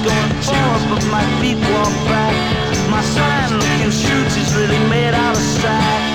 going forward, but my feet walk back. My sign looking shoots is really made out of sack.